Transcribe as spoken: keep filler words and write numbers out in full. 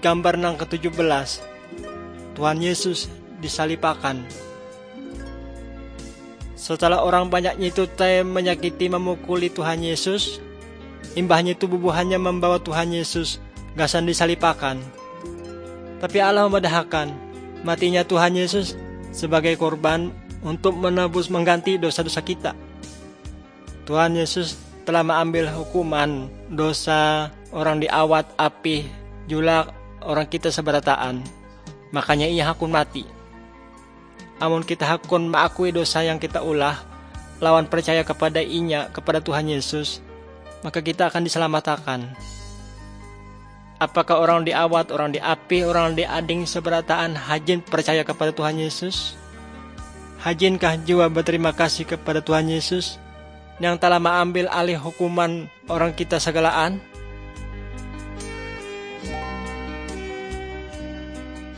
gambar nang ketujuh belas, Tuhan Yesus disalipakan. Setelah orang banyaknya itu teh menyakiti memukuli Tuhan Yesus, imbahnya itu bubuhannya membawa Tuhan Yesus gasan disalipakan. Tapi Allah memedahkan matinya Tuhan Yesus sebagai korban untuk menebus mengganti dosa-dosa kita. Tuhan Yesus telah mengambil hukuman dosa orang diawat api julak orang kita seberataan. Makanya ia hakun mati. Amun kita hakun mengakui dosa yang kita ulah, lawan percaya kepada inya, kepada Tuhan Yesus, maka kita akan diselamatkan. Apakah orang diawat, orang diapi, orang diading seberataan hajin percaya kepada Tuhan Yesus? Hajinkah jiwa berterima kasih kepada Tuhan Yesus yang telah mengambil alih hukuman orang kita segalaan?